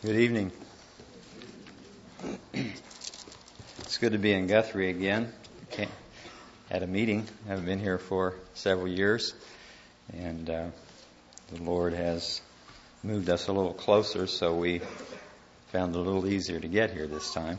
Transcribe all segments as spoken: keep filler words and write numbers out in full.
Good evening. It's good to be in Guthrie again. Can't, at a meeting. I haven't been here for several years. And uh, the Lord has moved us a little closer, so we found it a little easier to get here this time.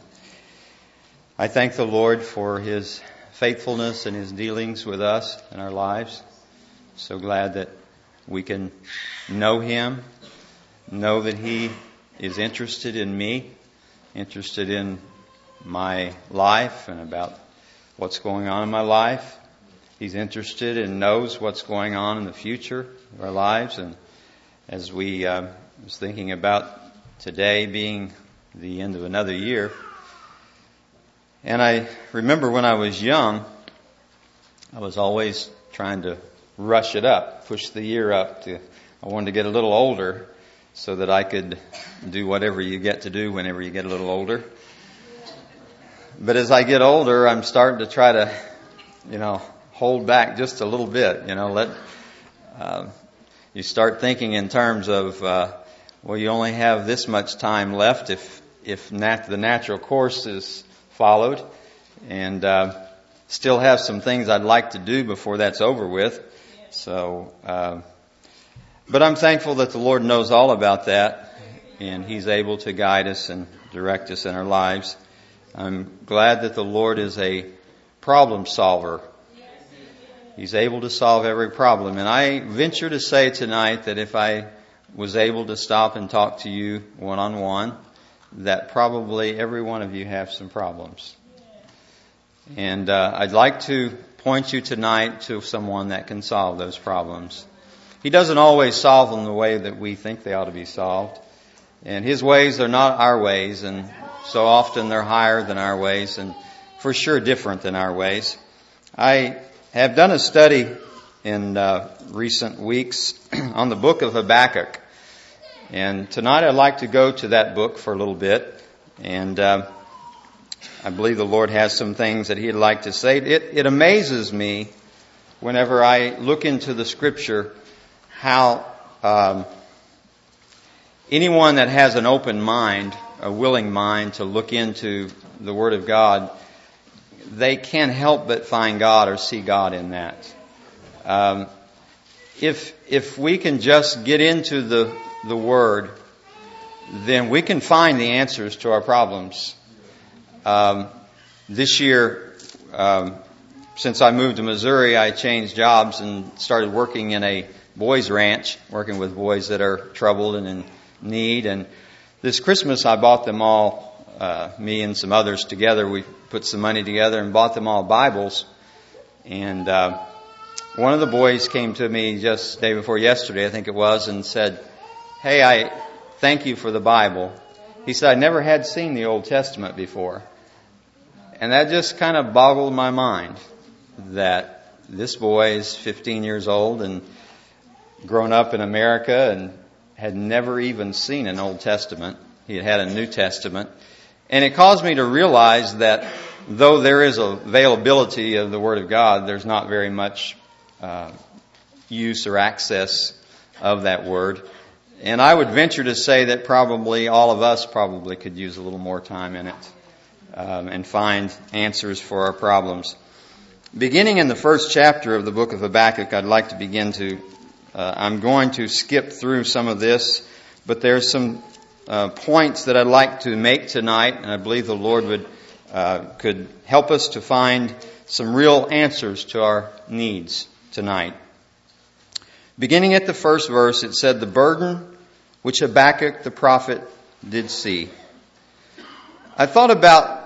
I thank the Lord for His faithfulness and His dealings with us in our lives. So glad that we can know Him, know that He is interested in me, interested in my life and about what's going on in my life. He's interested and knows what's going on in the future of our lives. And as we uh, was thinking about today being the end of another year, and I remember when I was young, I was always trying to rush it up, push the year up. To, I wanted to get a little older so that I could do whatever you get to do whenever you get a little older. But as I get older, I'm starting to try to, you know, hold back just a little bit. You know, let uh, you start thinking in terms of, uh, well, you only have this much time left if if nat- the natural course is followed, and uh, still have some things I'd like to do before that's over with. So, uh, but I'm thankful that the Lord knows all about that, and He's able to guide us and direct us in our lives. I'm glad that the Lord is a problem solver. He's able to solve every problem. And I venture to say tonight that if I was able to stop and talk to you one-on-one, that probably every one of you have some problems. And uh, I'd like to point you tonight to someone that can solve those problems. He doesn't always solve them the way that we think they ought to be solved. And His ways are not our ways, and so often they're higher than our ways, and for sure different than our ways. I have done a study in uh, recent weeks on the book of Habakkuk. And tonight I'd like to go to that book for a little bit. And uh, I believe the Lord has some things that He'd like to say. It, it amazes me whenever I look into the Scripture how um, anyone that has an open mind, a willing mind to look into the Word of God, they can't help but find God or see God in that. Um, if if we can just get into the the Word, then we can find the answers to our problems. Um, this year, um, since I moved to Missouri, I changed jobs and started working in a boys' ranch, working with boys that are troubled and in need. And this Christmas, I bought them all, uh, me and some others together, we put some money together and bought them all Bibles. And uh, one of the boys came to me just the day before yesterday, I think it was, and said, "Hey, I thank you for the Bible." He said, "I never had seen the Old Testament before." And that just kind of boggled my mind that this boy is fifteen years old and grown up in America and had never even seen an Old Testament. He had had a New Testament. And it caused me to realize that though there is availability of the Word of God, there's not very much uh, use or access of that Word. And I would venture to say that probably all of us probably could use a little more time in it um, and find answers for our problems. Beginning in the first chapter of the book of Habakkuk, I'd like to begin to, uh, I'm going to skip through some of this, but there's some uh, points that I'd like to make tonight, and I believe the Lord would uh, could help us to find some real answers to our needs tonight. Beginning at the first verse, it said, "The burden which Habakkuk the prophet did see." I thought about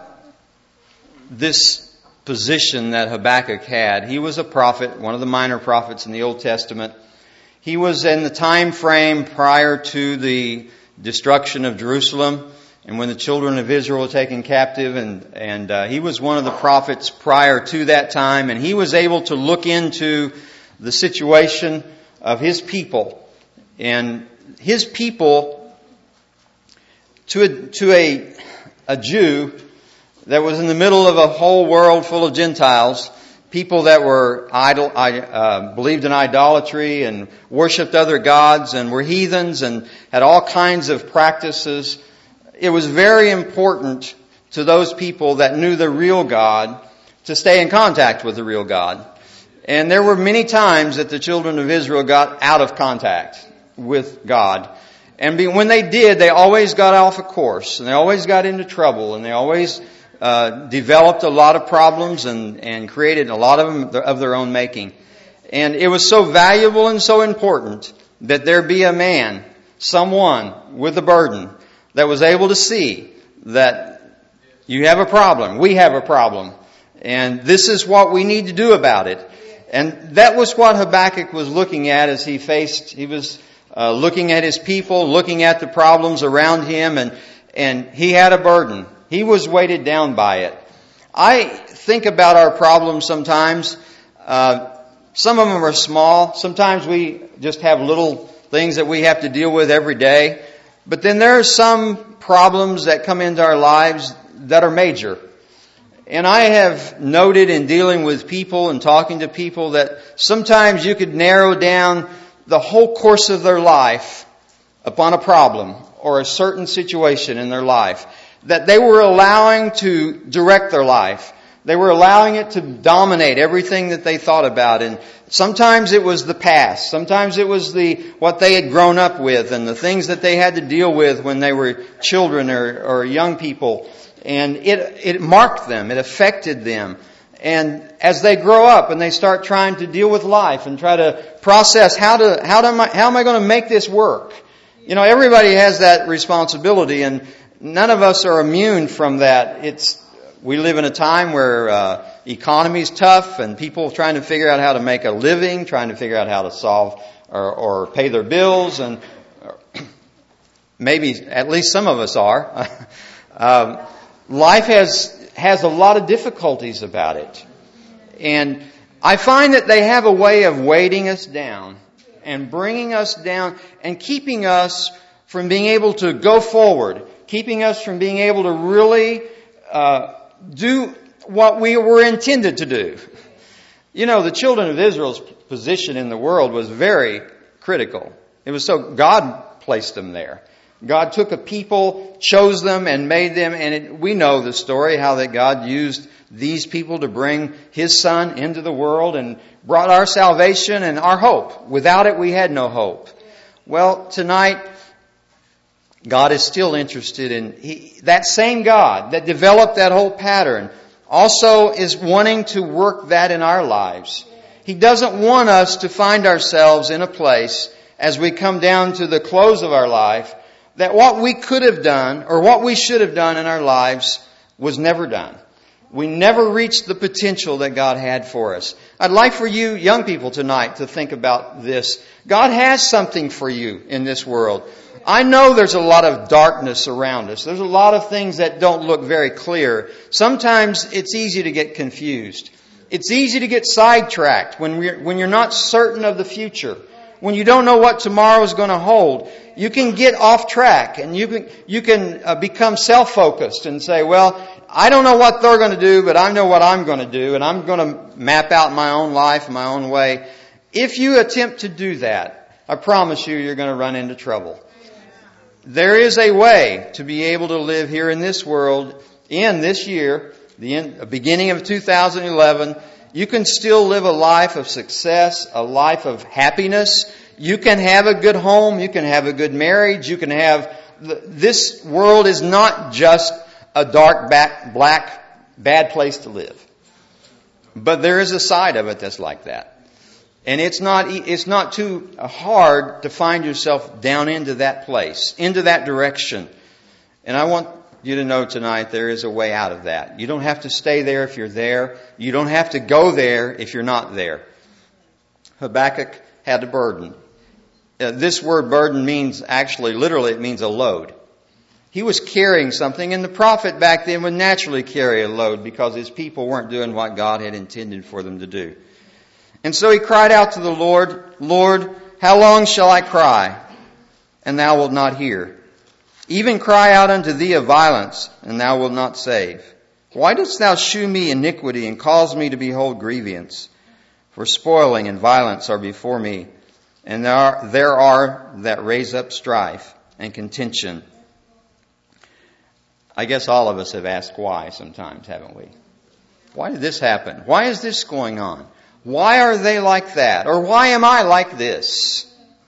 this position that Habakkuk had. He was a prophet, one of the minor prophets in the Old Testament. He was in the time frame prior to the destruction of Jerusalem and when the children of Israel were taken captive, and, and uh, he was one of the prophets prior to that time, and he was able to look into the situation of his people. And his people, to a, to a, a Jew that was in the middle of a whole world full of Gentiles, people that were idol, uh, believed in idolatry and worshipped other gods and were heathens and had all kinds of practices it was very important to those people that knew the real God to stay in contact with the real God. And there were many times that the children of Israel got out of contact with God. And be, when they did, they always got off a course, and they always got into trouble, and they always uh, developed a lot of problems and, and created a lot of them of their own making. And it was so valuable and so important that there be a man, someone with a burden, that was able to see that you have a problem, we have a problem, and this is what we need to do about it. And that was what Habakkuk was looking at as he faced, he was uh, looking at his people, looking at the problems around him, and, and he had a burden. He was weighted down by it. I think about our problems sometimes. Uh, some of them are small. Sometimes we just have little things that we have to deal with every day. But then there are some problems that come into our lives that are major. And I have noted in dealing with people and talking to people that sometimes you could narrow down the whole course of their life upon a problem or a certain situation in their life that they were allowing to direct their life. They were allowing it to dominate everything that they thought about. And sometimes it was the past. Sometimes it was the what they had grown up with and the things that they had to deal with when they were children or, or young people. And it, it marked them. It affected them. And as they grow up and they start trying to deal with life and try to process how to, how do I, how am I going to make this work? You know, everybody has that responsibility, and none of us are immune from that. It's, we live in a time where, uh, economy's tough and people trying to figure out how to make a living, trying to figure out how to solve or, or pay their bills, and maybe at least some of us are. um, life has, has a lot of difficulties about it. And I find that they have a way of weighting us down and bringing us down and keeping us from being able to go forward, keeping us from being able to really uh, do what we were intended to do. You know, the children of Israel's position in the world was very critical. It was so God placed them there. God took a people, chose them, and made them, and it, we know the story, how that God used these people to bring His Son into the world and brought our salvation and our hope. Without it, we had no hope. Well, tonight, God is still interested in, he, that same God that developed that whole pattern also is wanting to work that in our lives. He doesn't want us to find ourselves in a place as we come down to the close of our life that what we could have done or what we should have done in our lives was never done. We never reached the potential that God had for us. I'd like for you young people tonight to think about this. God has something for you in this world. I know there's a lot of darkness around us. There's a lot of things that don't look very clear. Sometimes it's easy to get confused. It's easy to get sidetracked when we're, when you're not certain of the future. When you don't know what tomorrow is going to hold, you can get off track and you can, you can uh, become self-focused and say, well, I don't know what they're going to do, but I know what I'm going to do, and I'm going to map out my own life, my own way. If you attempt to do that, I promise you, you're going to run into trouble. There is a way to be able to live here in this world, in this year, the end, beginning of two thousand eleven. You can still live a life of success, a life of happiness. You can have a good home. You can have a good marriage. You can have... This world is not just a dark, back, black, bad place to live. But there is a side of it that's like that. And it's not, it's not too hard to find yourself down into that place, into that direction. And I want you to know tonight there is a way out of that. You don't have to stay there if you're there. You don't have to go there if you're not there. Habakkuk had a burden. Uh, this word burden means, actually, literally, it means a load. He was carrying something, and the prophet back then would naturally carry a load because his people weren't doing what God had intended for them to do. And so he cried out to the Lord, Lord, how long shall I cry, and thou wilt not hear? Even cry out unto thee of violence, and thou wilt not save. Why dost thou shew me iniquity, and cause me to behold grievance? For spoiling and violence are before me, and there are, there are that raise up strife and contention. I guess all of us have asked why sometimes, haven't we? Why did this happen? Why is this going on? Why are they like that? Or why am I like this?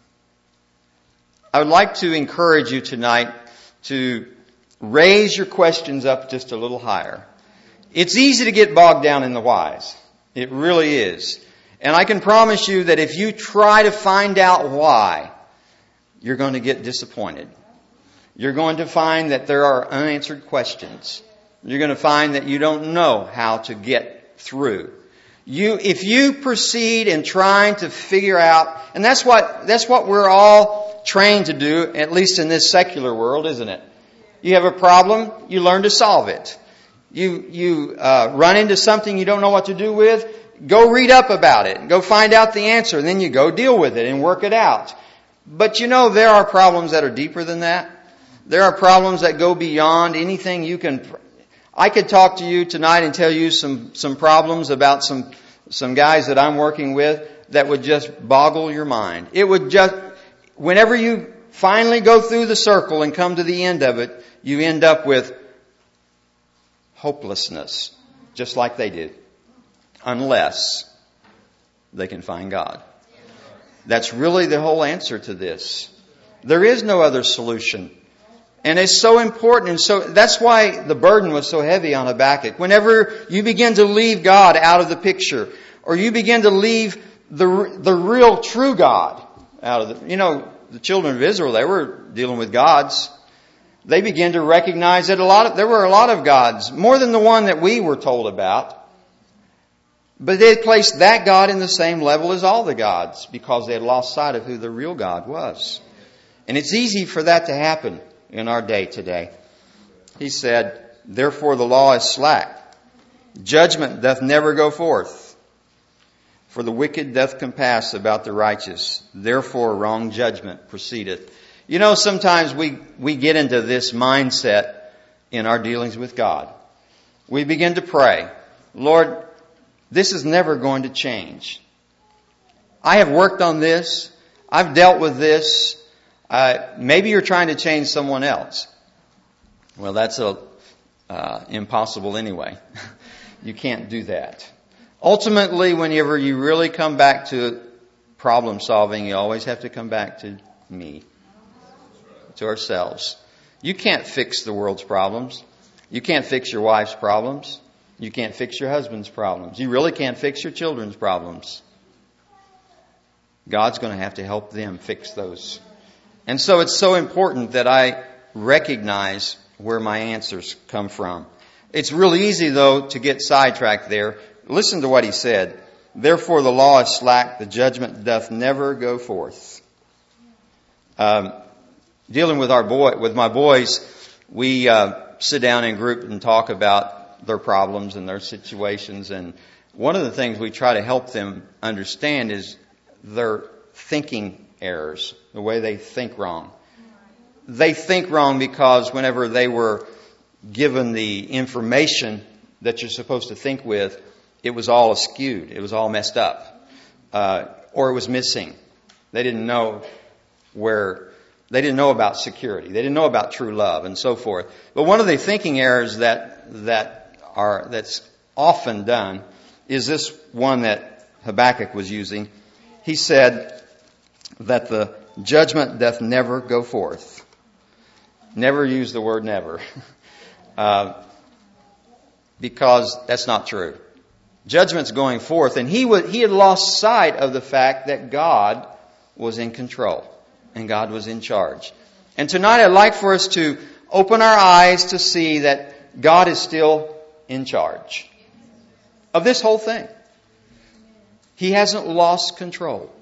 I would like to encourage you tonight to raise your questions up just a little higher. It's easy to get bogged down in the whys. It really is. And I can promise you that if you try to find out why, you're going to get disappointed. You're going to find that there are unanswered questions. You're going to find that you don't know how to get through. You, if you proceed in trying to figure out, and that's what, that's what we're all trained to do, at least in this secular world, isn't it? You have a problem, you learn to solve it. You, you, uh, run into something you don't know what to do with, go read up about it, go find out the answer, and then you go deal with it and work it out. But you know, there are problems that are deeper than that. There are problems that go beyond anything you can. I could talk to you tonight and tell you some, some problems about some, some guys that I'm working with that would just boggle your mind. It would just, whenever you finally go through the circle and come to the end of it, you end up with hopelessness, just like they did, unless they can find God. That's really the whole answer to this. There is no other solution. And it's so important, and so that's why the burden was so heavy on Habakkuk. Whenever you begin to leave God out of the picture, or you begin to leave the the real true God out of the, you know, the children of Israel, they were dealing with gods. They began to recognize that a lot of, there were a lot of gods, more than the one that we were told about. But they had placed that God in the same level as all the gods because they had lost sight of who the real God was. And it's easy for that to happen in our day today. He said, therefore the law is slack. Judgment doth never go forth. For the wicked doth compass about the righteous. Therefore wrong judgment proceedeth. You know, sometimes we, we get into this mindset in our dealings with God. We begin to pray, Lord, this is never going to change. I have worked on this. I've dealt with this. Uh, maybe you're trying to change someone else. Well, that's a, uh, impossible anyway. You can't do that. Ultimately, whenever you really come back to problem solving, you always have to come back to me, to ourselves. You can't fix the world's problems. You can't fix your wife's problems. You can't fix your husband's problems. You really can't fix your children's problems. God's going to have to help them fix those. And so it's so important that I recognize where my answers come from. It's really easy, though, to get sidetracked there. Listen to what he said. Therefore the law is slack, the judgment doth never go forth. Um, dealing with our boy, with my boys, we uh, sit down in group and talk about their problems and their situations. And one of the things we try to help them understand is their thinking errors, the way they think wrong. They think wrong because whenever they were given the information that you're supposed to think with, it was all askewed. It was all messed up. Uh, or it was missing. They didn't know where, they didn't know about security. They didn't know about true love and so forth. But one of the thinking errors that, that are, that's often done is this one that Habakkuk was using. He said that the judgment doth never go forth. Never use the word never. uh, because that's not true. Judgment's going forth, and he would, he had lost sight of the fact that God was in control and God was in charge. And tonight I'd like for us to open our eyes to see that God is still in charge of this whole thing. He hasn't lost control.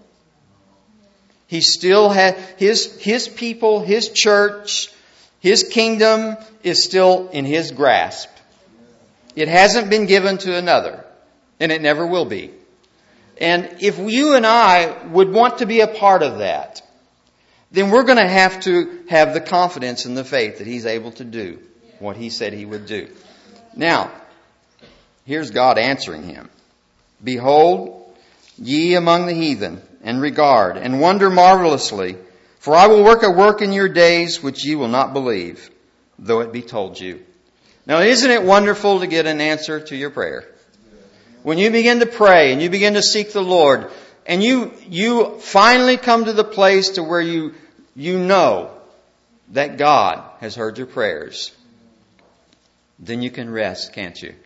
He still has his, his people, his church, his kingdom is still in his grasp. It hasn't been given to another, and it never will be. And if you and I would want to be a part of that, then we're going to have to have the confidence and the faith that he's able to do what he said he would do. Now, here's God answering him. Behold, ye among the heathen, and regard, and wonder marvelously, for I will work a work in your days which ye will not believe, though it be told you. Now, isn't it wonderful to get an answer to your prayer? When you begin to pray and you begin to seek the Lord, and you you finally come to the place to where you you know that God has heard your prayers, then you can rest, can't you?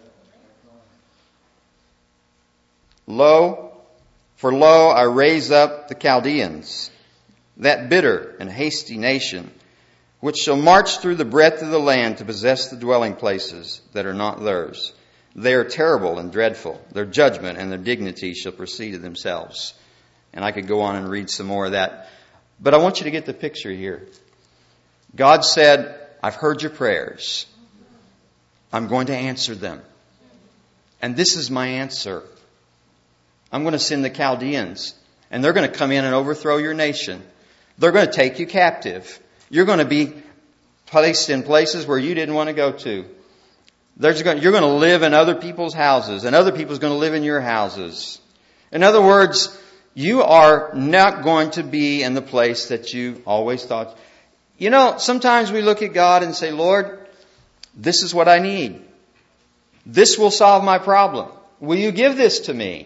Lo, for lo, I raise up the Chaldeans, that bitter and hasty nation, which shall march through the breadth of the land to possess the dwelling places that are not theirs. They are terrible and dreadful. Their judgment and their dignity shall proceed of themselves. And I could go on and read some more of that. But I want you to get the picture here. God said, I've heard your prayers. I'm going to answer them. And this is my answer. I'm going to send the Chaldeans. And they're going to come in and overthrow your nation. They're going to take you captive. You're going to be placed in places where you didn't want to go to. There's going, you're going to live in other people's houses, and other people's going to live in your houses. In other words, you are not going to be in the place that you always thought. You know, sometimes we look at God and say, Lord, this is what I need. This will solve my problem. Will you give this to me?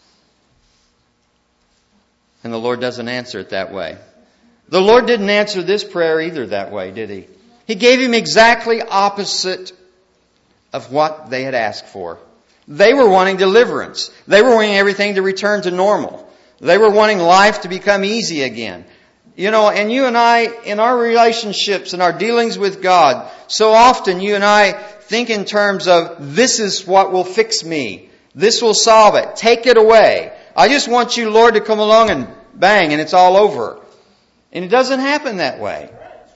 And the Lord doesn't answer it that way. The Lord didn't answer this prayer either that way, did He? He gave him exactly opposite of what they had asked for. They were wanting deliverance. They were wanting everything to return to normal. They were wanting life to become easy again. You know, and you and I, in our relationships and our dealings with God, so often you and I think in terms of, this is what will fix me. This will solve it. Take it away. I just want you, Lord, to come along and bang, and it's all over. And it doesn't happen that way.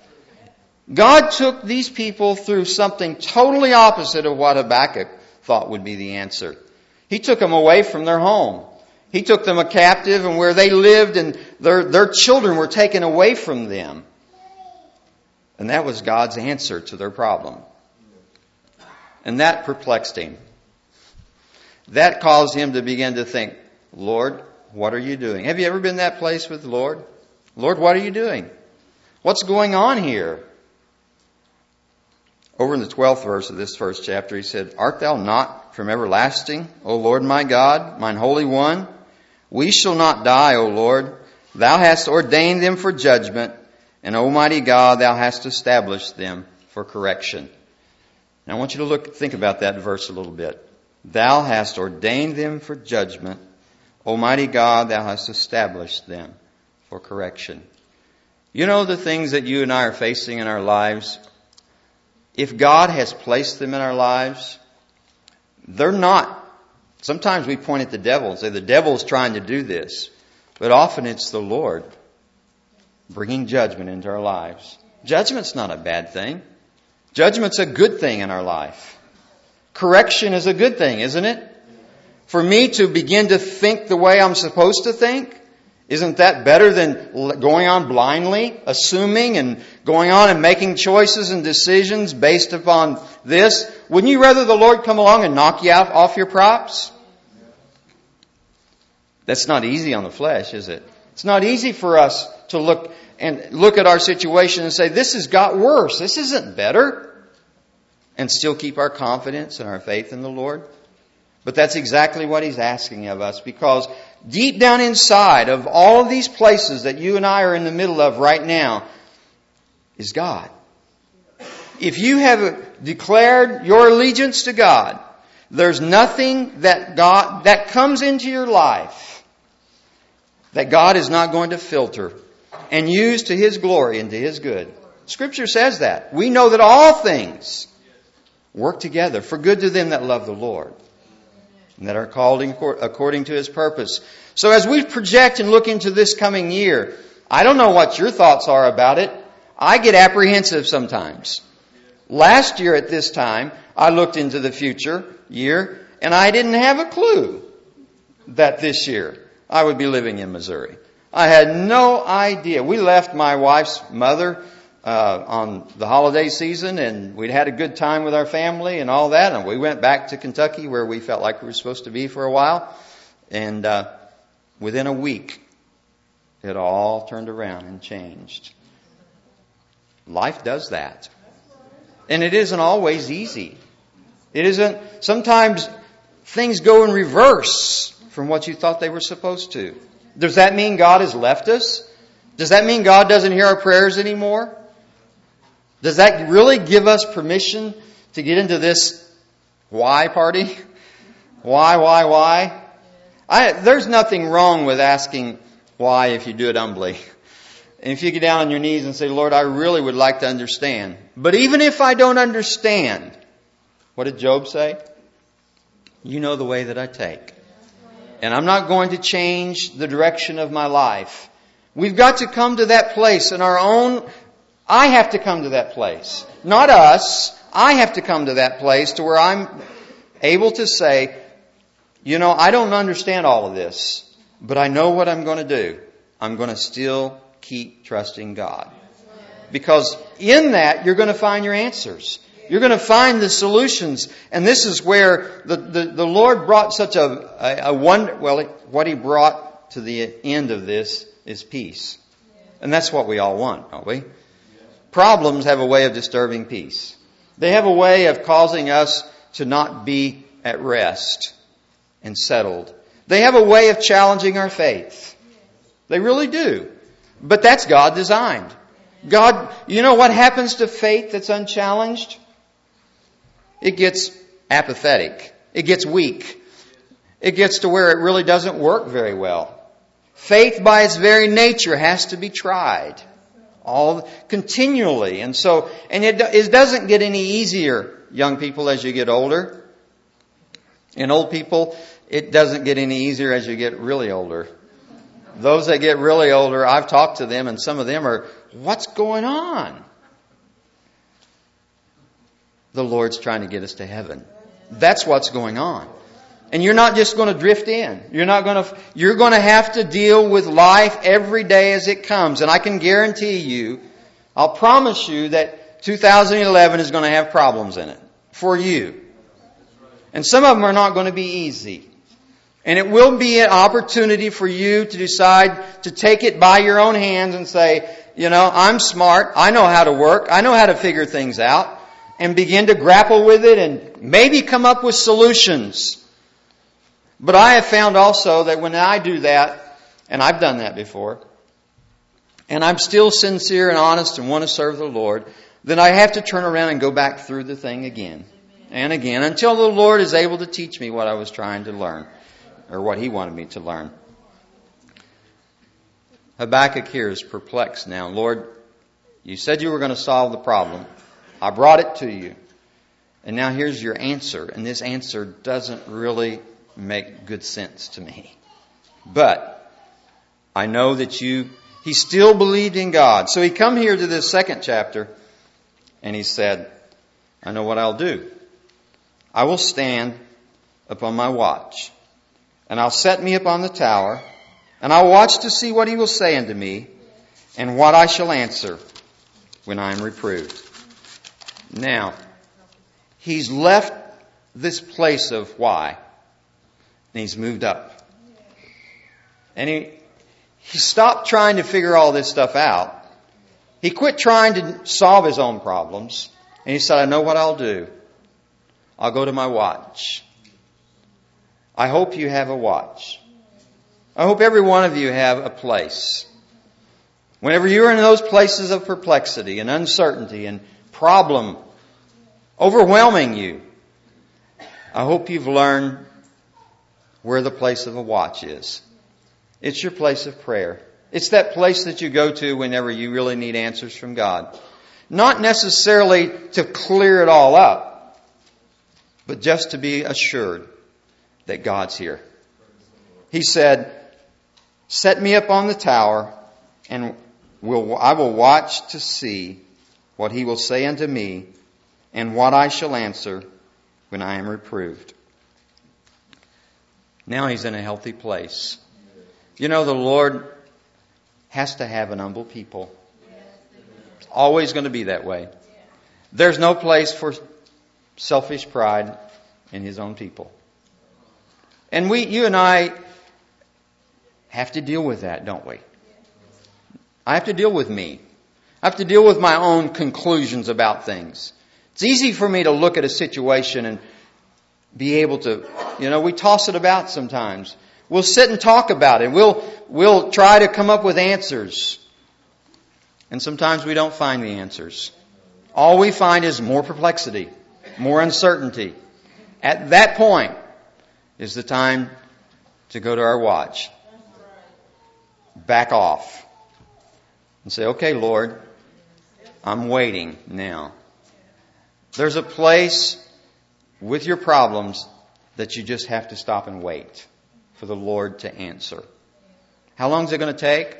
God took these people through something totally opposite of what Habakkuk thought would be the answer. He took them away from their home. He took them a captive, and where they lived, and their, their children were taken away from them. And that was God's answer to their problem. And that perplexed him. That caused him to begin to think, Lord, what are you doing? Have you ever been in that place with the Lord? Lord, what are you doing? What's going on here? Over in the twelfth verse of this first chapter, he said, Art thou not from everlasting, O Lord my God, mine Holy One? We shall not die, O Lord. Thou hast ordained them for judgment, and Almighty God, thou hast established them for correction. Now I want you to look, think about that verse a little bit. Thou hast ordained them for judgment. Almighty God, thou hast established them for correction. You know the things that you and I are facing in our lives? If God has placed them in our lives, they're not. Sometimes we point at the devil and say, the devil's trying to do this. But often it's the Lord bringing judgment into our lives. Judgment's not a bad thing. Judgment's a good thing in our life. Correction is a good thing, isn't it? For me to begin to think the way I'm supposed to think, isn't that better than going on blindly, assuming and going on and making choices and decisions based upon this? Wouldn't you rather the Lord come along and knock you out off your props? That's not easy on the flesh, is it? It's not easy for us to look and look at our situation and say, this has got worse. This isn't better. And still keep our confidence and our faith in the Lord. But that's exactly what He's asking of us, because deep down inside of all of these places that you and I are in the middle of right now is God. If you have declared your allegiance to God, there's nothing that God that comes into your life that God is not going to filter and use to His glory and to His good. Scripture says that. We know that all things work together for good to them that love the Lord and that are called according to His purpose. So as we project and look into this coming year, I don't know what your thoughts are about it. I get apprehensive sometimes. Last year at this time, I looked into the future year, and I didn't have a clue that this year I would be living in Missouri. I had no idea. We left my wife's mother Uh, on the holiday season, and we'd had a good time with our family and all that, and we went back to Kentucky where we felt like we were supposed to be for a while, and uh, within a week it all turned around and changed. Life does that. And it isn't always easy. It isn't, sometimes things go in reverse from what you thought they were supposed to. Does that mean God has left us? Does that mean God doesn't hear our prayers anymore? Does that really give us permission to get into this why party? Why, why, why? I, there's nothing wrong with asking why if you do it humbly. And if you get down on your knees and say, Lord, I really would like to understand. But even if I don't understand, what did Job say? You know the way that I take. And I'm not going to change the direction of my life. We've got to come to that place in our own... I have to come to that place. Not us. I have to come to that place to where I'm able to say, you know, I don't understand all of this, but I know what I'm going to do. I'm going to still keep trusting God. Because in that, you're going to find your answers. You're going to find the solutions. And this is where the, the, the Lord brought such a, a, a wonder. Well, what He brought to the end of this is peace. And that's what we all want, don't we? Problems have a way of disturbing peace. They have a way of causing us to not be at rest and settled. They have a way of challenging our faith. They really do. But that's God designed. God, you know what happens to faith that's unchallenged? It gets apathetic. It gets weak. It gets to where it really doesn't work very well. Faith by its very nature has to be tried. All continually. And so, and it, it doesn't get any easier, young people, as you get older. And old people, it doesn't get any easier as you get really older. Those that get really older, I've talked to them and some of them are, what's going on? The Lord's trying to get us to heaven. That's what's going on. And you're not just going to drift in. You're not going to, you're going to have to deal with life every day as it comes. And I can guarantee you, I'll promise you that two thousand eleven is going to have problems in it for you. And some of them are not going to be easy. And it will be an opportunity for you to decide to take it by your own hands and say, you know, I'm smart. I know how to work. I know how to figure things out. And begin to grapple with it and maybe come up with solutions. But I have found also that when I do that, and I've done that before, and I'm still sincere and honest and want to serve the Lord, then I have to turn around and go back through the thing again and again until the Lord is able to teach me what I was trying to learn or what He wanted me to learn. Habakkuk here is perplexed now. Lord, you said you were going to solve the problem. I brought it to you. And now here's your answer. And this answer doesn't really make good sense to me. But I know that you, he still believed in God. So he come here to this second chapter and he said, I know what I'll do. I will stand upon my watch and I'll set me upon the tower and I'll watch to see what he will say unto me and what I shall answer when I am reproved. Now, he's left this place of why. And he's moved up. And he, he stopped trying to figure all this stuff out. He quit trying to solve his own problems. And he said, I know what I'll do. I'll go to my watch. I hope you have a watch. I hope every one of you have a place. Whenever you're in those places of perplexity and uncertainty and problem overwhelming you, I hope you've learned where the place of a watch is. It's your place of prayer. It's that place that you go to whenever you really need answers from God. Not necessarily to clear it all up, but just to be assured that God's here. He said, set me up on the tower and will, I will watch to see what he will say unto me and what I shall answer when I am reproved. Now he's in a healthy place. You know, the Lord has to have an humble people. It's always going to be that way. There's no place for selfish pride in His own people. And we, you and I have to deal with that, don't we? I have to deal with me. I have to deal with my own conclusions about things. It's easy for me to look at a situation and be able to, you know, we toss it about sometimes. We'll sit and talk about it. We'll, we'll try to come up with answers. And sometimes we don't find the answers. All we find is more perplexity, more uncertainty. At that point is the time to go to our watch. Back off. And say, okay, Lord, I'm waiting now. There's a place with your problems that you just have to stop and wait for the Lord to answer. How long is it going to take?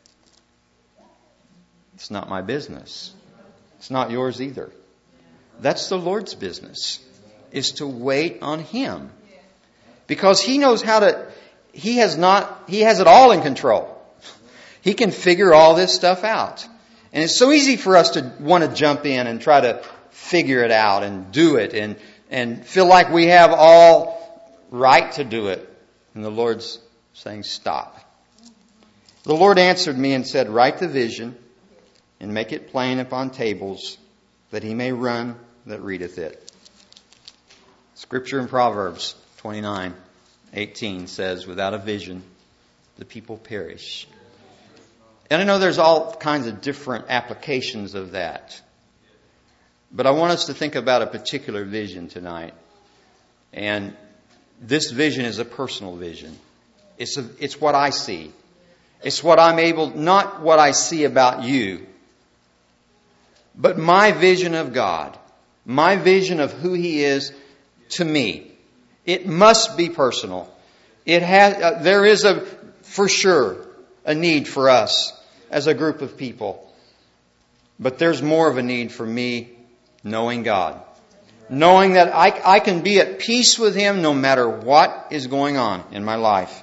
It's not my business. It's not yours either. That's the Lord's business, is to wait on Him. Because He knows how to, He has not, He has it all in control. He can figure all this stuff out. And it's so easy for us to want to jump in and try to figure it out and do it and, and feel like we have all right to do it. And the Lord's saying, stop. The Lord answered me and said, write the vision and make it plain upon tables, that he may run that readeth it. Scripture in Proverbs twenty-nine eighteen says, without a vision, the people perish. And I know there's all kinds of different applications of that. But I want us to think about a particular vision tonight. And this vision is a personal vision. It's a, it's what I see. It's what I'm able, not what I see about you, but my vision of God. My vision of who He is to me. It must be personal. It has, uh, there is a, for sure, a need for us as a group of people. But there's more of a need for me knowing God. Knowing that I, I can be at peace with Him no matter what is going on in my life.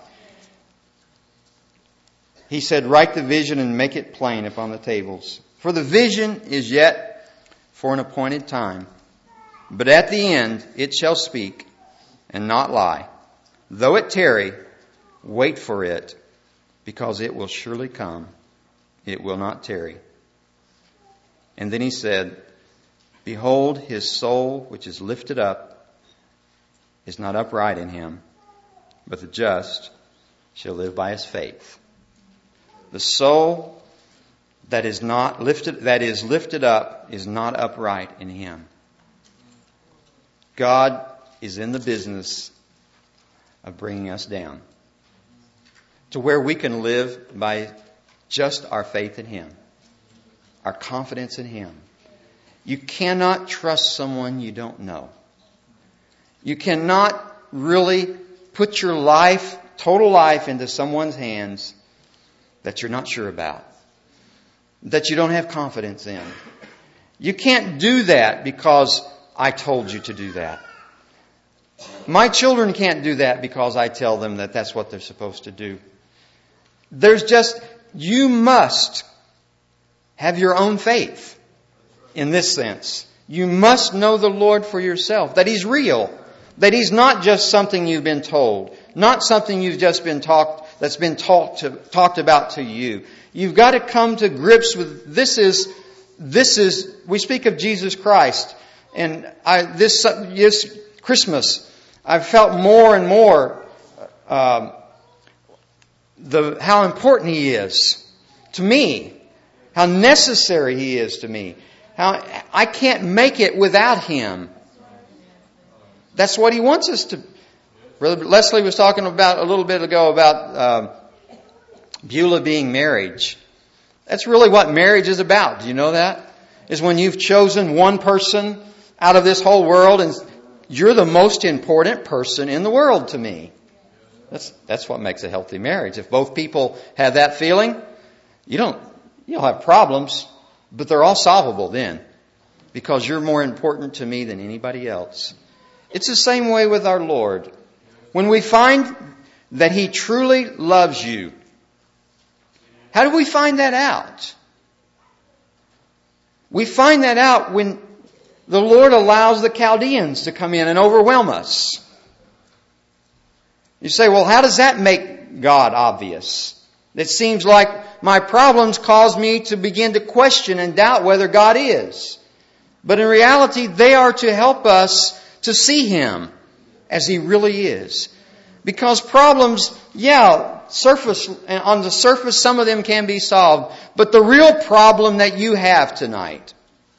He said, write the vision and make it plain upon the tables. For the vision is yet for an appointed time. But at the end it shall speak and not lie. Though it tarry, wait for it, because it will surely come. It will not tarry. And then he said, behold, his soul which is lifted up is not upright in him, but the just shall live by his faith. The soul that is not lifted, that is lifted up is not upright in him. God is in the business of bringing us down to where we can live by just our faith in Him, our confidence in Him. You cannot trust someone you don't know. You cannot really put your life, total life, into someone's hands that you're not sure about, that you don't have confidence in. You can't do that because I told you to do that. My children can't do that because I tell them that that's what they're supposed to do. There's just, you must have your own faith in this sense. You must know the Lord for yourself, that He's real, that He's not just something you've been told, not something you've just been talked, that's been talked to, talked about to you. You've got to come to grips with, this is, this is, we speak of Jesus Christ. And I, this, this Christmas, I've felt more and more um, the how important He is to me, how necessary He is to me, how I can't make it without Him. That's what He wants us to. Brother Leslie was talking about a little bit ago about uh, Beulah being marriage. That's really what marriage is about. Do you know that? Is when you've chosen one person out of this whole world and you're the most important person in the world to me. That's that's what makes a healthy marriage. If both people have that feeling, you don't you'll have problems, but they're all solvable then, because you're more important to me than anybody else. It's the same way with our Lord. When we find that He truly loves you, how do we find that out? We find that out when the Lord allows the Chaldeans to come in and overwhelm us. You say, well, how does that make God obvious? It seems like my problems cause me to begin to question and doubt whether God is. But in reality, they are to help us to see Him as He really is. Because problems, yeah, surface, on the surface, some of them can be solved. But the real problem that you have tonight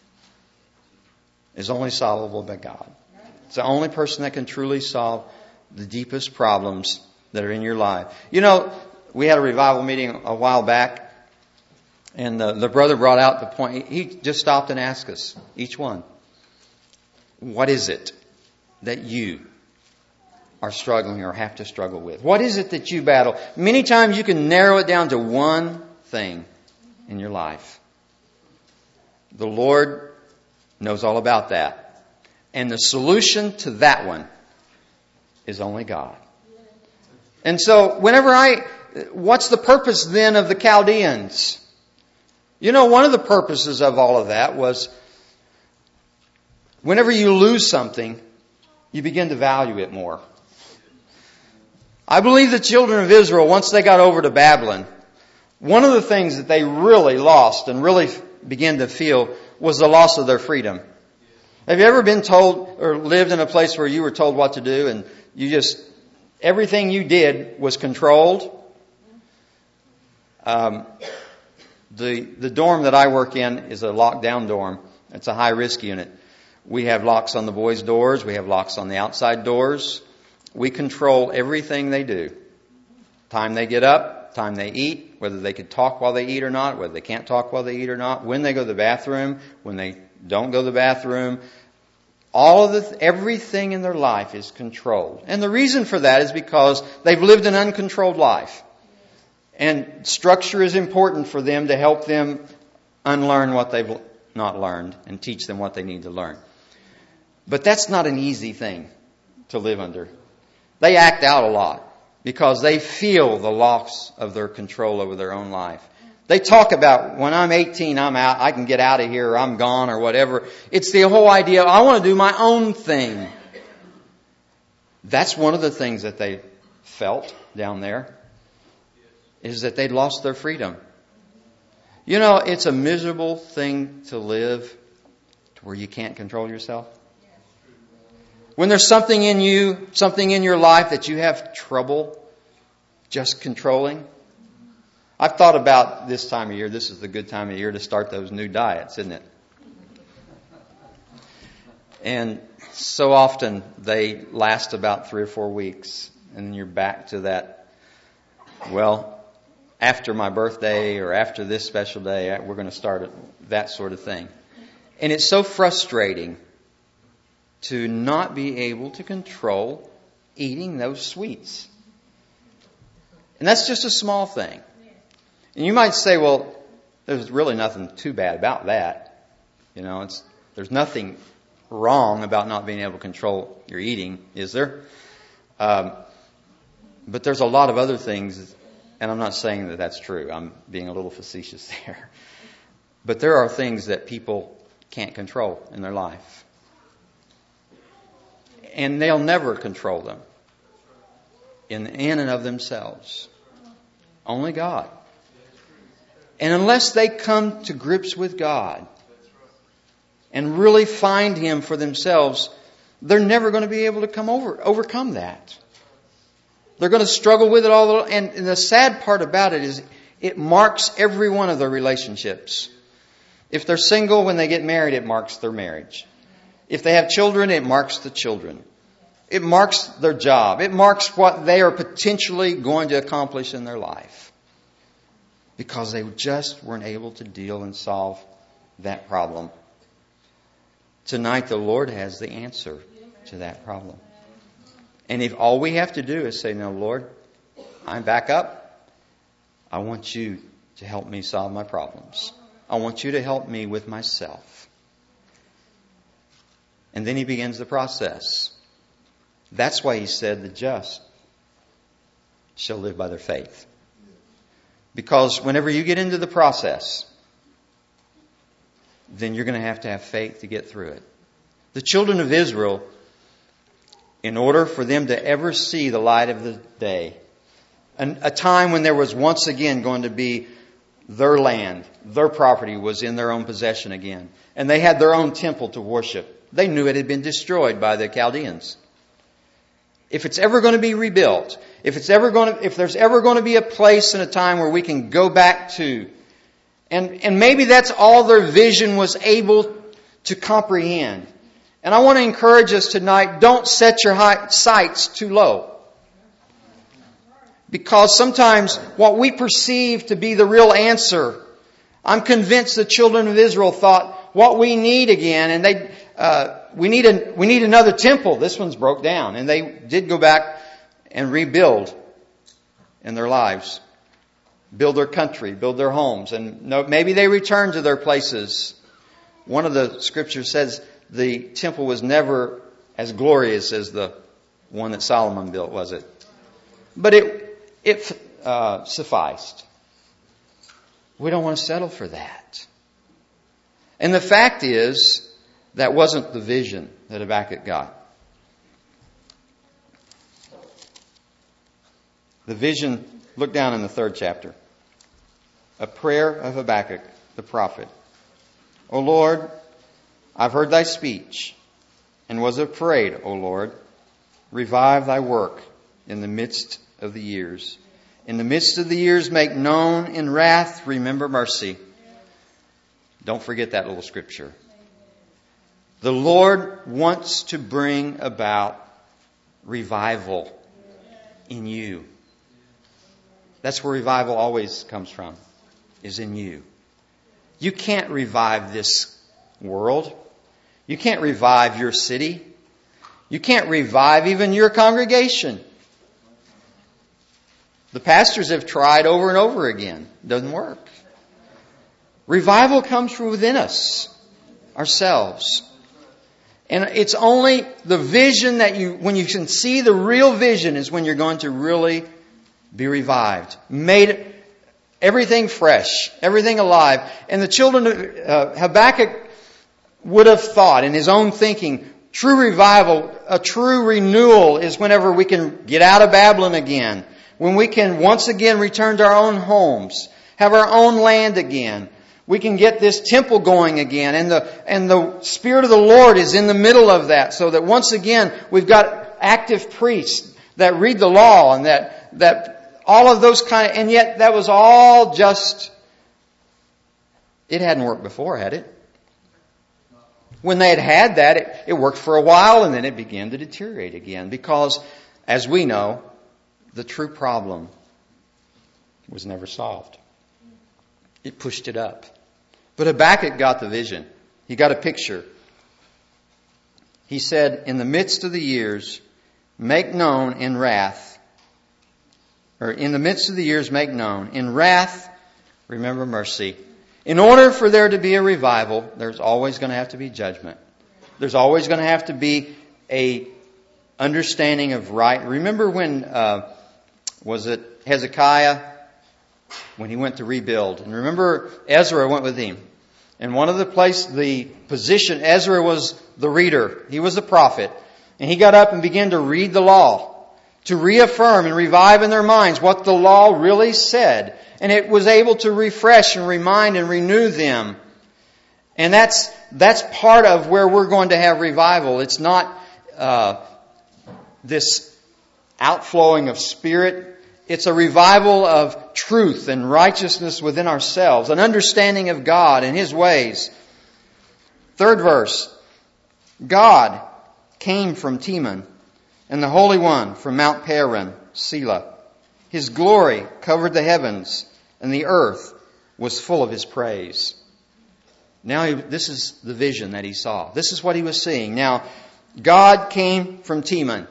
is only solvable by God. It's the only person that can truly solve the deepest problems that are in your life. You know, we had a revival meeting a while back, and the, the brother brought out the point. He just stopped and asked us, each one, what is it that you are struggling or have to struggle with? What is it that you battle? Many times you can narrow it down to one thing in your life. The Lord knows all about that. And the solution to that one is only God. And so whenever I, what's the purpose then of the Chaldeans? You know, one of the purposes of all of that was whenever you lose something, you begin to value it more. I believe the children of Israel, once they got over to Babylon, one of the things that they really lost and really began to feel was the loss of their freedom. Have you ever been told or lived in a place where you were told what to do and you just, everything you did was controlled? Um, the, the dorm that I work in is a lockdown dorm. It's a high risk unit. We have locks on the boys' doors. We have locks on the outside doors. We control everything they do. Time they get up, time they eat, whether they can talk while they eat or not, whether they can't talk while they eat or not, when they go to the bathroom, when they don't go to the bathroom. All of the, everything in their life is controlled. And the reason for that is because they've lived an uncontrolled life. And structure is important for them to help them unlearn what they've not learned and teach them what they need to learn. But that's not an easy thing to live under. They act out a lot because they feel the loss of their control over their own life. They talk about, when I'm eighteen, I'm out, I can get out of here, or I'm gone, or whatever. It's the whole idea, I want to do my own thing. That's one of the things that they felt down there, is that they'd lost their freedom. You know, it's a miserable thing to live to where you can't control yourself. When there's something in you, something in your life that you have trouble just controlling. I've thought about this time of year. This is the good time of year to start those new diets, isn't it? And so often they last about three or four weeks. And then you're back to that, well, after my birthday or after this special day, we're going to start that sort of thing. And it's so frustrating to not be able to control eating those sweets. And that's just a small thing. And you might say, well, there's really nothing too bad about that. You know, it's there's nothing wrong about not being able to control your eating, is there? Um, but there's a lot of other things, and I'm not saying that that's true. I'm being a little facetious there. But there are things that people can't control in their life. And they'll never control them in, in and of themselves. Only God. And unless they come to grips with God and really find Him for themselves, they're never going to be able to come over, overcome that. They're going to struggle with it all. And, and the sad part about it is it marks every one of their relationships. If they're single, when they get married, it marks their marriage. If they have children, it marks the children. It marks their job. It marks what they are potentially going to accomplish in their life. Because they just weren't able to deal and solve that problem. Tonight the Lord has the answer to that problem. And if all we have to do is say, no, Lord, I'm back up. I want you to help me solve my problems. I want you to help me with myself. And then He begins the process. That's why He said the just shall live by their faith. Because whenever you get into the process, then you're going to have to have faith to get through it. The children of Israel, in order for them to ever see the light of the day, an, a time when there was once again going to be their land, their property was in their own possession again. And they had their own temple to worship. They knew it had been destroyed by the Chaldeans. If it's ever going to be rebuilt, if it's ever going to, if there's ever going to be a place and a time where we can go back to, and, and maybe that's all their vision was able to comprehend. And I want to encourage us tonight, don't set your high, sights too low. Because sometimes what we perceive to be the real answer, I'm convinced the children of Israel thought what we need again, and they, uh, we need a, we need another temple. This one's broke down. And they did go back and rebuild in their lives. Build their country, build their homes. And no, maybe they returned to their places. One of the scriptures says the temple was never as glorious as the one that Solomon built, was it? But it, it uh, sufficed. We don't want to settle for that. And the fact is, that wasn't the vision that Habakkuk got. The vision, look down in the third chapter. A prayer of Habakkuk, the prophet. O Lord, I've heard thy speech, and was afraid, O Lord. Revive thy work in the midst of the years. In the midst of the years, make known in wrath, remember mercy. Don't forget that little scripture. The Lord wants to bring about revival in you. That's where revival always comes from, is in you. You can't revive this world. You can't revive your city. You can't revive even your congregation. The pastors have tried over and over again. It doesn't work. Revival comes from within us, ourselves. And it's only the vision that you, when you can see the real vision, is when you're going to really be revived. Made everything fresh, everything alive. And the children of uh, Habakkuk would have thought in his own thinking, true revival, a true renewal is whenever we can get out of Babylon again. When we can once again return to our own homes, have our own land again. We can get this temple going again, and the and the Spirit of the Lord is in the middle of that, so that once again we've got active priests that read the law, and that that all of those kind of, and yet that was all just, it hadn't worked before, had it? When they had had that, it, it worked for a while, and then it began to deteriorate again, because, as we know, the true problem was never solved. It pushed it up. But Habakkuk got the vision. He got a picture. He said, in the midst of the years, make known in wrath, or in the midst of the years make known, in wrath, remember mercy. In order for there to be a revival, there's always going to have to be judgment. There's always going to have to be a understanding of right. Remember when, uh, was it Hezekiah? When he went to rebuild. And remember, Ezra went with him. And one of the place, the position, Ezra was the reader. He was the prophet. And he got up and began to read the law, to reaffirm and revive in their minds what the law really said. And it was able to refresh and remind and renew them. And that's, that's part of where we're going to have revival. It's not, uh, this outflowing of spirit. It's a revival of truth and righteousness within ourselves, an understanding of God and His ways. Third verse. God came from Teman, and the Holy One from Mount Paran, Selah. His glory covered the heavens, and the earth was full of His praise. Now, he, this is the vision that he saw. This is what he was seeing. Now, God came from Teman.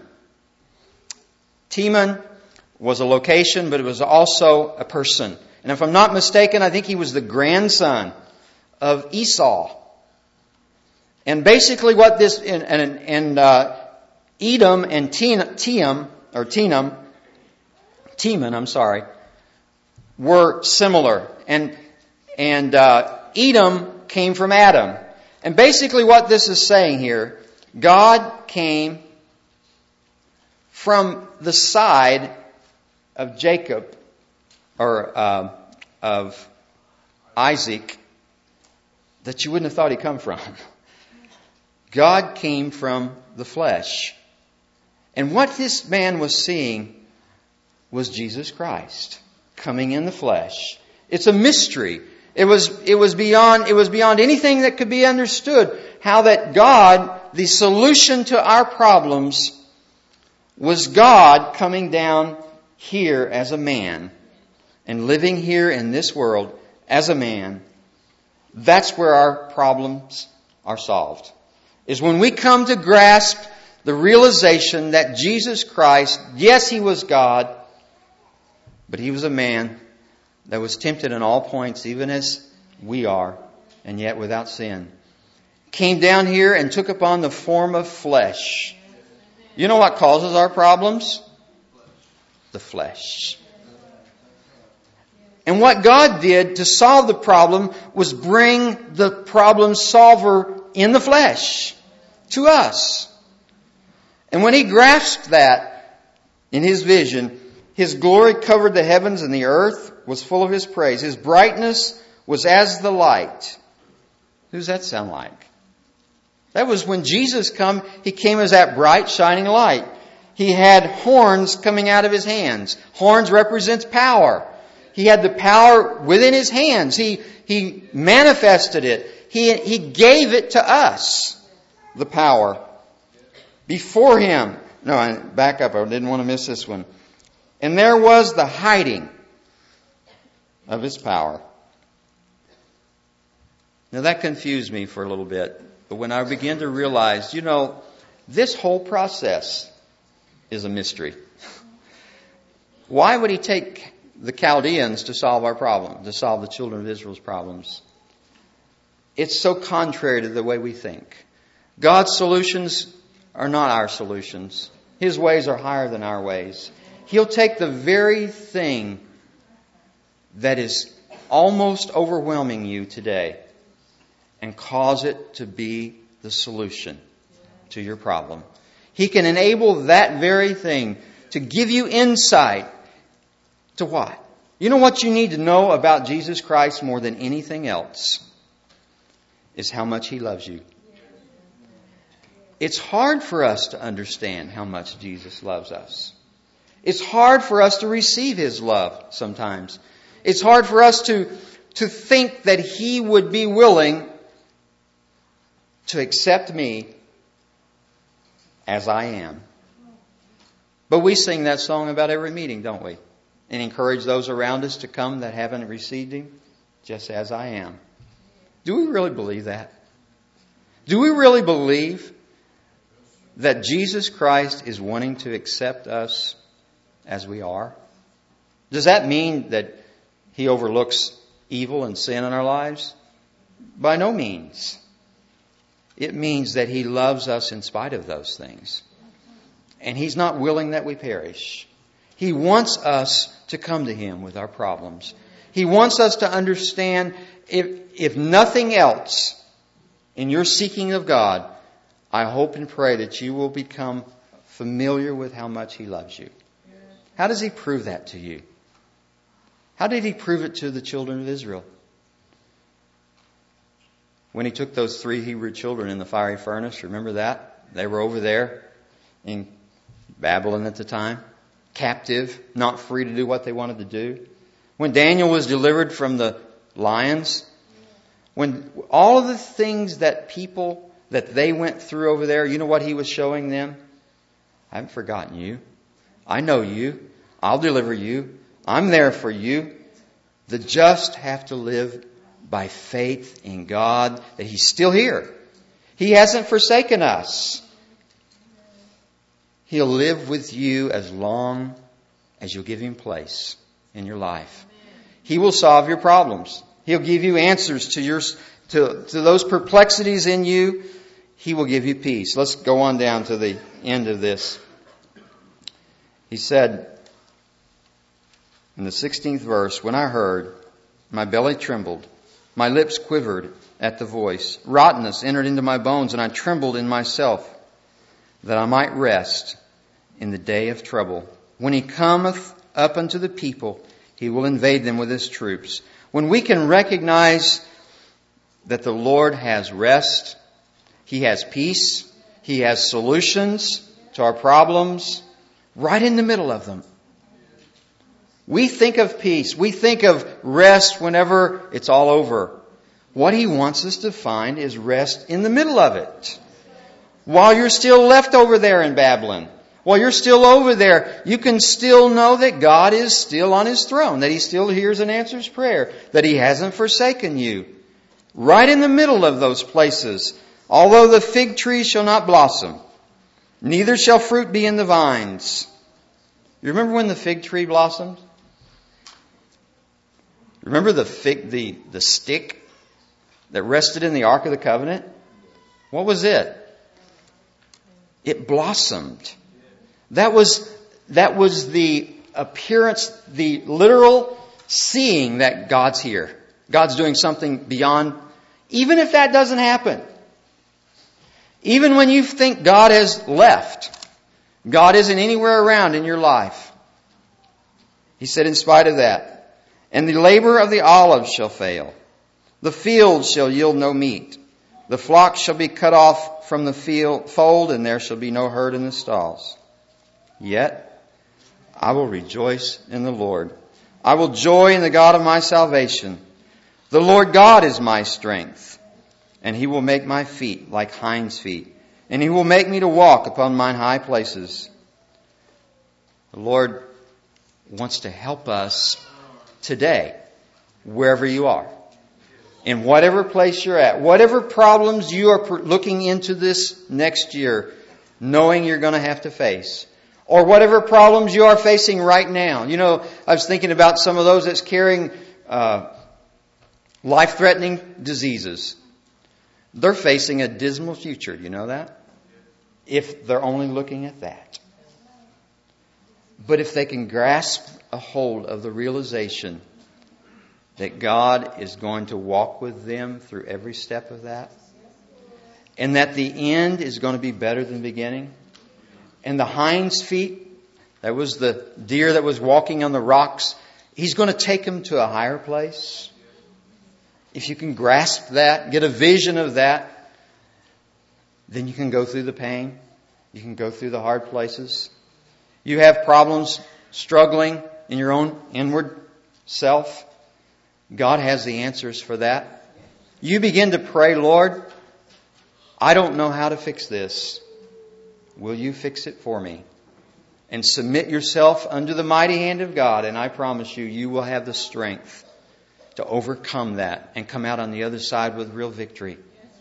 Teman was a location, but it was also a person. And if I'm not mistaken, I think he was the grandson of Esau. And basically what this, and, and, and uh, Edom and Team, or Teman, Teman, I'm sorry, were similar. And, and uh, Edom came from Adam. And basically what this is saying here, God came from the side of Jacob, or uh, of Isaac that you wouldn't have thought he'd come from. God came from the flesh. And what this man was seeing was Jesus Christ coming in the flesh. It's a mystery. It was, it was beyond, it was beyond anything that could be understood. How that God, the solution to our problems, was God coming down here as a man and living here in this world as a man. That's where our problems are solved. Is when we come to grasp the realization that Jesus Christ, yes, He was God, but He was a man that was tempted in all points, even as we are, and yet without sin. Came down here and took upon the form of flesh. You know what causes our problems? The flesh. And what God did to solve the problem was bring the problem solver in the flesh to us. And when He grasped that in His vision, His glory covered the heavens and the earth was full of His praise. His brightness was as the light. Who does that sound like? That was when Jesus come, He came as that bright shining light. He had horns coming out of His hands. Horns represents power. He had the power within His hands. He, he manifested it. He, he gave it to us, the power. Before Him. No, I back up. I didn't want to miss this one. And there was the hiding of His power. Now that confused me for a little bit. But when I began to realize, you know, this whole process is a mystery. Why would He take the Chaldeans to solve our problem, to solve the children of Israel's problems? It's so contrary to the way we think. God's solutions are not our solutions. His ways are higher than our ways. He'll take the very thing that is almost overwhelming you today and cause it to be the solution to your problem. He can enable that very thing to give you insight to what? You know what you need to know about Jesus Christ more than anything else? Is how much He loves you. It's hard for us to understand how much Jesus loves us. It's hard for us to receive His love sometimes. It's hard for us to, to think that He would be willing to accept me as I am. But we sing that song about every meeting, don't we? And encourage those around us to come that haven't received Him just as I am. Do we really believe that? Do we really believe that Jesus Christ is wanting to accept us as we are? Does that mean that He overlooks evil and sin in our lives? By no means. It means that He loves us in spite of those things. And He's not willing that we perish. He wants us to come to Him with our problems. He wants us to understand, if, if nothing else, in your seeking of God, I hope and pray that you will become familiar with how much He loves you. How does He prove that to you? How did He prove it to the children of Israel? When He took those three Hebrew children in the fiery furnace, remember that? They were over there in Babylon at the time, captive, not free to do what they wanted to do. When Daniel was delivered from the lions, when all of the things that people, that they went through over there, you know what He was showing them? I haven't forgotten you. I know you. I'll deliver you. I'm there for you. The just have to live by faith in God that He's still here. He hasn't forsaken us. He'll live with you as long as you'll give Him place in your life. He will solve your problems. He'll give you answers to your to, to those perplexities in you. He will give you peace. Let's go on down to the end of this. He said in the sixteenth verse, when I heard, my belly trembled, my lips quivered at the voice. Rottenness entered into my bones, and I trembled in myself, that I might rest in the day of trouble. When He cometh up unto the people, He will invade them with His troops. When we can recognize that the Lord has rest, He has peace, He has solutions to our problems, right in the middle of them. We think of peace, we think of rest whenever it's all over. What He wants us to find is rest in the middle of it. While you're still left over there in Babylon, while you're still over there, you can still know that God is still on His throne, that He still hears and answers prayer, that He hasn't forsaken you. Right in the middle of those places, although the fig tree shall not blossom, neither shall fruit be in the vines. You remember when the fig tree blossomed? Remember the fig, the, the stick that rested in the Ark of the Covenant? What was it? It blossomed. That was, that was the appearance, the literal seeing that God's here. God's doing something beyond, even if that doesn't happen. Even when you think God has left, God isn't anywhere around in your life. He said, in spite of that, and the labor of the olive shall fail. The field shall yield no meat. The flock shall be cut off from the field, fold, and there shall be no herd in the stalls. Yet I will rejoice in the Lord. I will joy in the God of my salvation. The Lord God is my strength, and He will make my feet like hinds' feet, and He will make me to walk upon mine high places. The Lord wants to help us today, wherever you are. In whatever place you're at, whatever problems you are looking into this next year, knowing you're going to have to face, or whatever problems you are facing right now. You know, I was thinking about some of those that's carrying uh, life-threatening diseases. They're facing a dismal future. You know that? If they're only looking at that. But if they can grasp a hold of the realization that God is going to walk with them through every step of that, and that the end is going to be better than the beginning, and the hinds feet, that was the deer that was walking on the rocks, He's going to take them to a higher place. If you can grasp that, get a vision of that, then you can go through the pain. You can go through the hard places. You have problems, struggling in your own inward self. God has the answers for that. You begin to pray, Lord, I don't know how to fix this. Will you fix it for me? And submit yourself under the mighty hand of God, and I promise you, you will have the strength to overcome that and come out on the other side with real victory.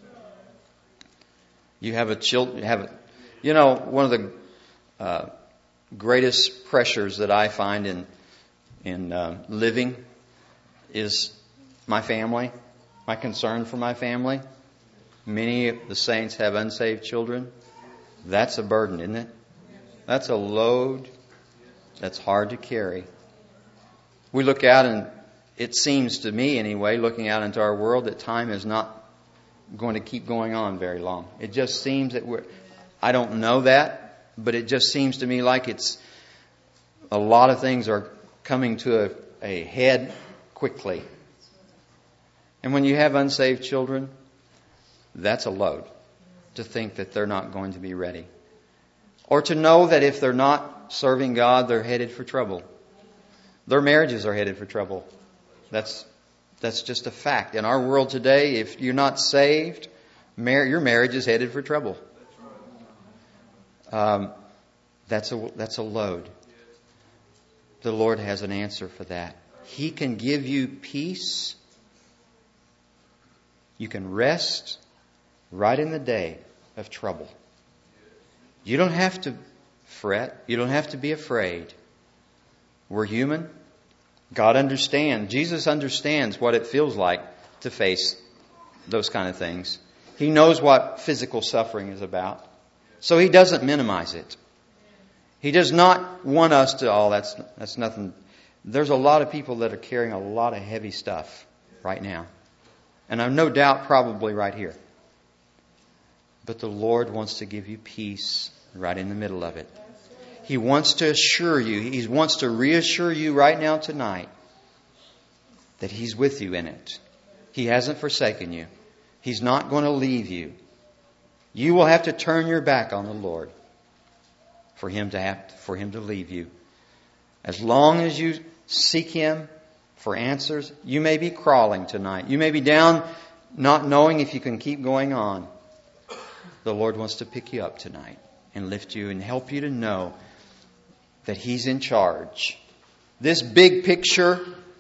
You have a child, you have a, you know, one of the uh, greatest pressures that I find in in uh, living is my family, my concern for my family. Many of the saints have unsaved children. That's a burden, isn't it? That's a load that's hard to carry. We look out and it seems to me anyway, looking out into our world, that time is not going to keep going on very long. It just seems that we're, I don't know that, but it just seems to me like it's, a lot of things are coming to a, a head quickly. And when you have unsaved children, that's a load to think that they're not going to be ready. Or to know that if they're not serving God, they're headed for trouble. Their marriages are headed for trouble. That's that's just a fact. In our world today, if you're not saved, mar- your marriage is headed for trouble. Um, that's a that's a load. The Lord has an answer for that. He can give you peace. You can rest right in the day of trouble. You don't have to fret. You don't have to be afraid. We're human. God understands. Jesus understands what it feels like to face those kind of things. He knows what physical suffering is about. So He doesn't minimize it. He does not want us to, oh, that's that's nothing. There's a lot of people that are carrying a lot of heavy stuff right now. And I've no doubt probably right here. But the Lord wants to give you peace right in the middle of it. He wants to assure you, He wants to reassure you right now tonight that He's with you in it. He hasn't forsaken you. He's not going to leave you. You will have to turn your back on the Lord for Him to have, for Him to leave you. As long as you seek Him for answers, you may be crawling tonight. You may be down not knowing if you can keep going on. The Lord wants to pick you up tonight and lift you and help you to know that He's in charge. This big picture,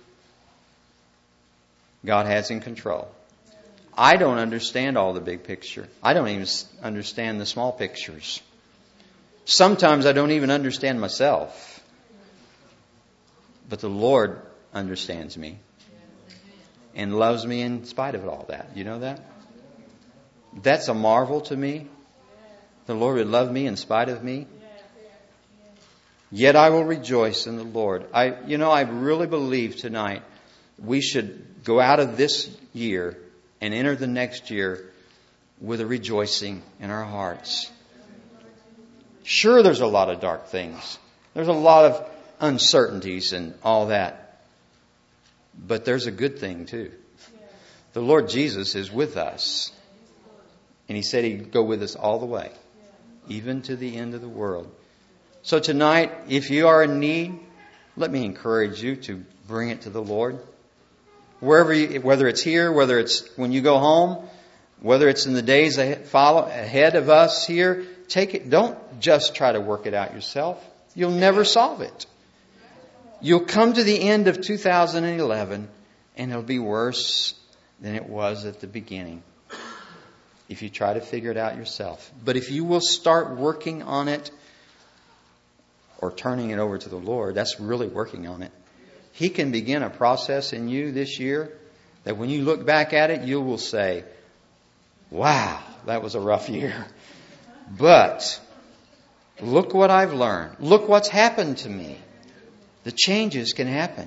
God has in control. I don't understand all the big picture. I don't even understand the small pictures. Sometimes I don't even understand myself. But the Lord understands me and loves me in spite of all that. You know that? That's a marvel to me. The Lord would love me in spite of me. Yet I will rejoice in the Lord. I, you know, I really believe tonight we should go out of this year and enter the next year with a rejoicing in our hearts. Sure, there's a lot of dark things. There's a lot of uncertainties and all that. But there's a good thing too. The Lord Jesus is with us. And He said He'd go with us all the way, even to the end of the world. So tonight, if you are in need, let me encourage you to bring it to the Lord. Wherever you, whether it's here, whether it's when you go home, whether it's in the days ahead, follow, ahead of us here, take it. Don't just try to work it out yourself. You'll never solve it. You'll come to the end of two thousand eleven and it'll be worse than it was at the beginning if you try to figure it out yourself. But if you will start working on it or turning it over to the Lord, that's really working on it. He can begin a process in you this year that when you look back at it, you will say, wow, that was a rough year. But look what I've learned. Look what's happened to me. The changes can happen.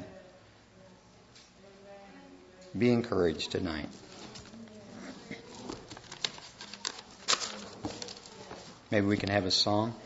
Be encouraged tonight. Maybe we can have a song.